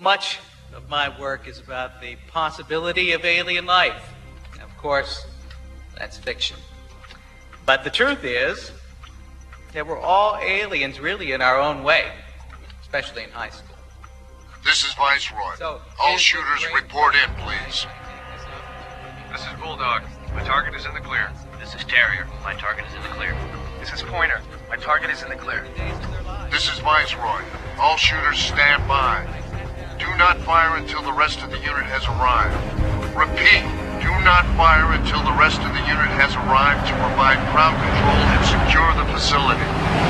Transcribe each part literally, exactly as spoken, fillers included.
Much of my work is about the possibility of alien life. Of course, that's fiction. But the truth is that we're all aliens really in our own way, especially in high school. This is Viceroy. So, all shooters report in, please. This is Bulldog. My target is in the clear. This is Terrier. My target is in the clear. This is Pointer. My target is in the clear. This is Viceroy. All shooters stand by. Do not fire until the rest of the unit has arrived. Repeat, do not fire until the rest of the unit has arrived to provide crowd control and secure the facility.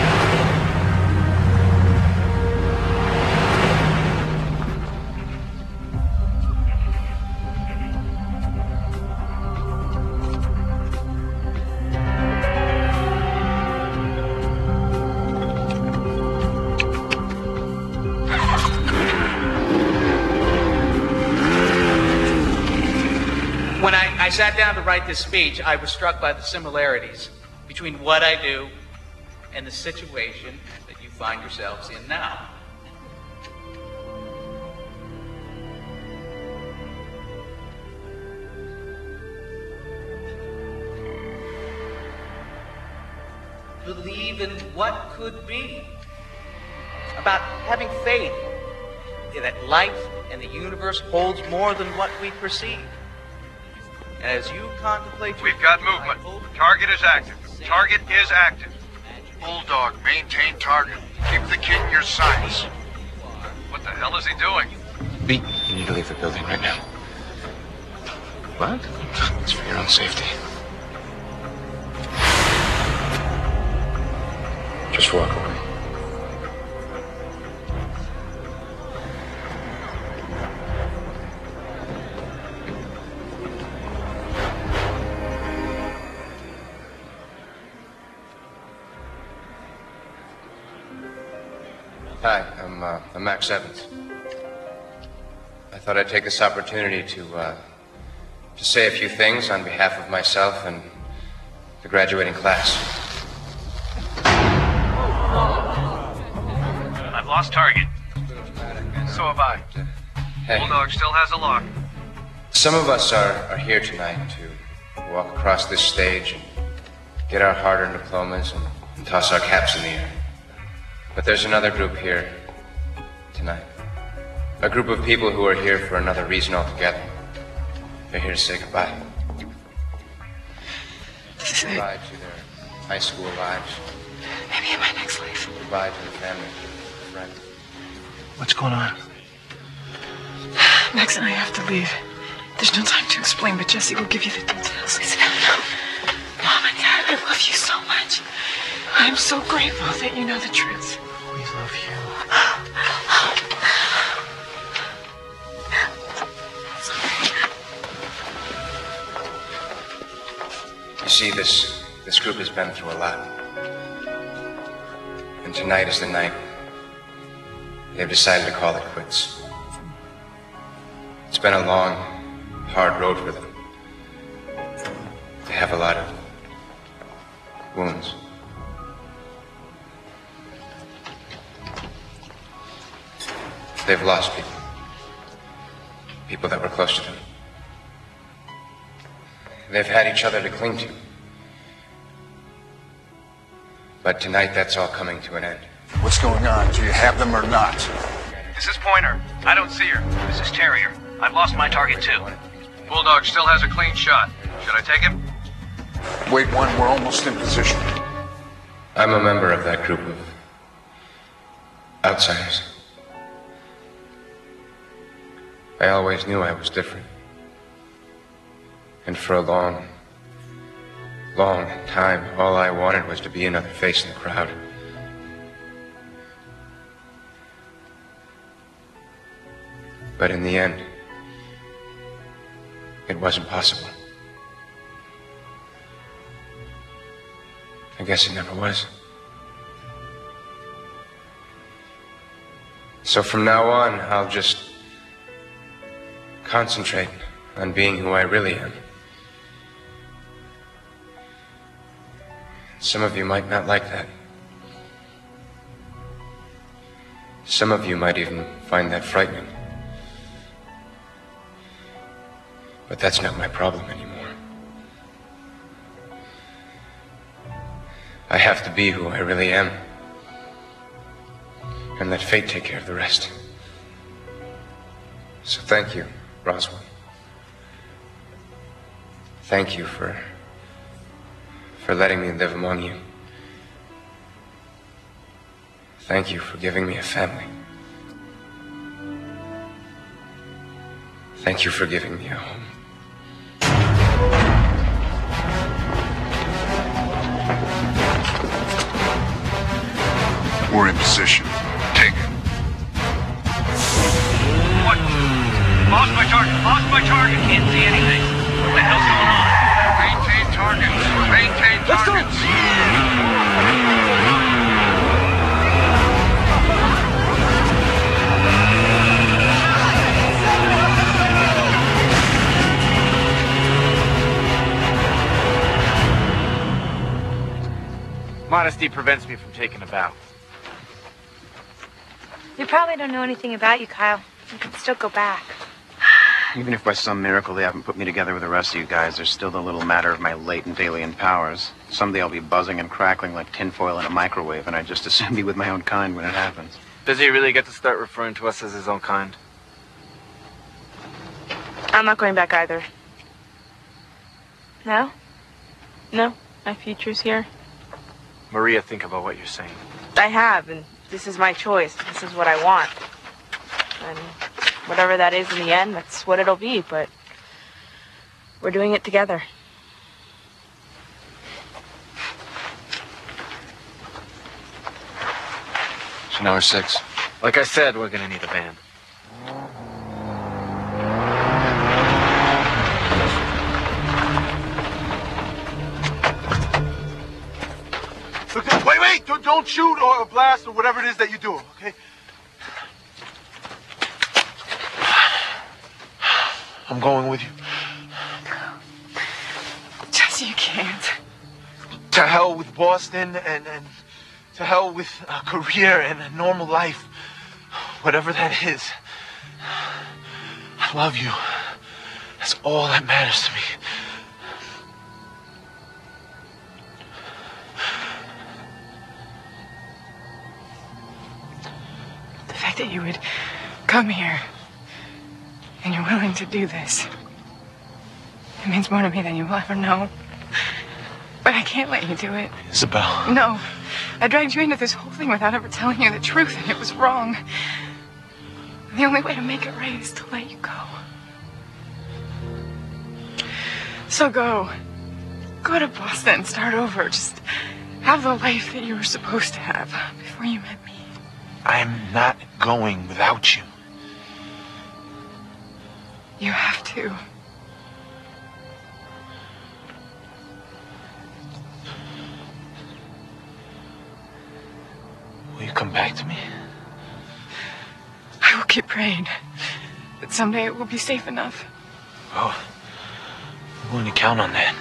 When I, I sat down to write this speech, I was struck by the similarities between what I do and the situation that you find yourselves in now. Believe in what could be. About having faith that life and the universe holds more than what we perceive. As you contemplate your We've got movement. Target is active. Target is active. Bulldog, maintain target. Keep the kid in your sights. What the hell is he doing? B, you need to leave the building right now. What? It's for your own safety. Just walk away. Hi, I'm, uh, I'm Max Evans. I thought I'd take this opportunity to, uh, to say a few things on behalf of myself and the graduating class. I've lost target. So have I. Hey, Bulldog still has a lock. some of us are, are here tonight to walk across this stage and get our hard-earned diplomas and, and toss our caps in the air. But there's another group here tonight. A group of people who are here for another reason altogether. They're here to say goodbye. Goodbye to their high school lives. Maybe in my next life. Goodbye to the family, friends. What's going on? Max and I have to leave. There's no time to explain, but Jesse will give you the details. Listen, no. Mom and Dad, I love you so much. I'm so grateful that you know the truth. We love you. You see, this this group has been through a lot. And tonight is the night they've decided to call it quits. It's been a long, hard road for them. They have a lot of wounds. They've lost people. People that were close to them. They've had each other to cling to. But tonight, that's all coming to an end. What's going on? Do you have them or not? This is Pointer. I don't see her. This is Terrier. I've lost my target too. Bulldog still has a clean shot. Should I take him? Wait one, we're almost in position. I'm a member of that group of outsiders. I always knew I was different. And for a long, long time, all I wanted was to be another face in the crowd. But in the end, it wasn't possible. I guess it never was. So from now on, I'll just concentrate on being who I really am. Some of you might not like that. Some of you might even find that frightening. But that's not my problem anymore. I have to be who I really am. And let fate take care of the rest. So thank you, Roswell. Thank you for... for letting me live among you. Thank you for giving me a family. Thank you for giving me a home. We're in position. Take it. What? Lost my target. Lost my target. Can't see anything. What the hell's going on? Maintain targets. Maintain targets. Modesty prevents me from taking a bow. We probably don't know anything about you, Kyle. You can still go back. Even if by some miracle they haven't put me together with the rest of you guys, there's still the little matter of my latent alien powers. Someday I'll be buzzing and crackling like tinfoil in a microwave, and I just assume be with my own kind when it happens. Does he really get to start referring to us as his own kind? I'm not going back either. No? No, my future's here. Maria, think about what you're saying. I have, and this is my choice. This is what I want. And whatever that is in the end, that's what it'll be, but we're doing it together. So now we're six. Like I said, we're gonna need a band. Look, wait, wait! Don't, don't shoot or blast or whatever it is that you do, okay? I'm going with you. Jesse, you can't. To hell with Boston and, and to hell with a career and a normal life. Whatever that is. I love you. That's all that matters to me. The fact that you would come here and you're willing to do this, it means more to me than you will ever know. But I can't let you do it. Isabel. No. I dragged you into this whole thing without ever telling you the truth, and it was wrong. And the only way to make it right is to let you go. So go. Go to Boston, start over. Just have the life that you were supposed to have before you met me. I'm not going without you. You have to. Will you come back to me? I will keep praying that someday it will be safe enough. Oh, I'm going to count on that.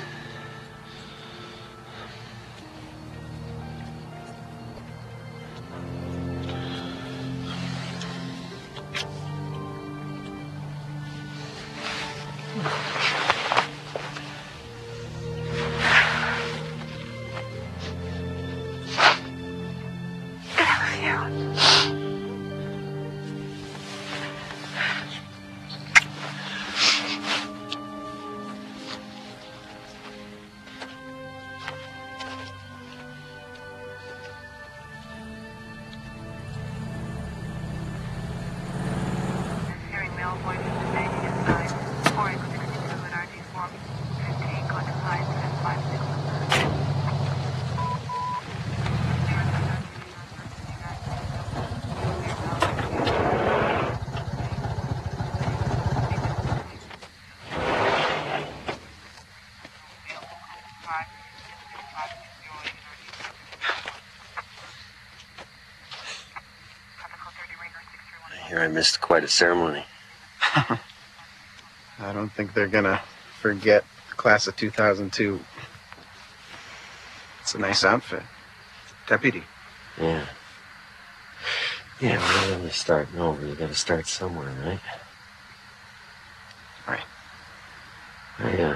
I missed quite a ceremony. I don't think they're gonna forget the class of two thousand two. It's a nice outfit. Deputy. Yeah. Yeah, well, when you're starting over, you gotta start somewhere, right? Right. I, uh,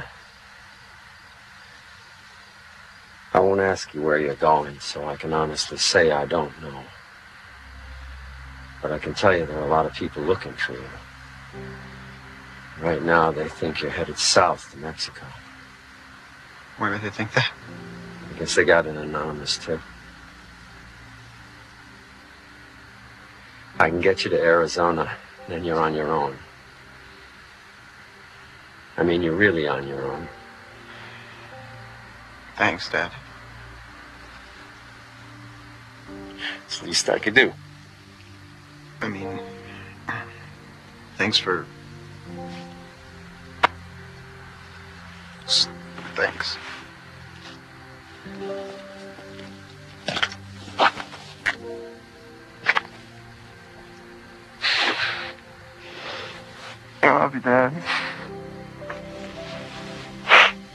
I won't ask you where you're going, so I can honestly say I don't know. But I can tell you there are a lot of people looking for you. Right now, they think you're headed south to Mexico. Why would they think that? I guess they got an anonymous tip. I can get you to Arizona, then you're on your own. I mean, you're really on your own. Thanks, Dad. It's the least I could do. I mean, thanks for... Thanks. I love you, Dad.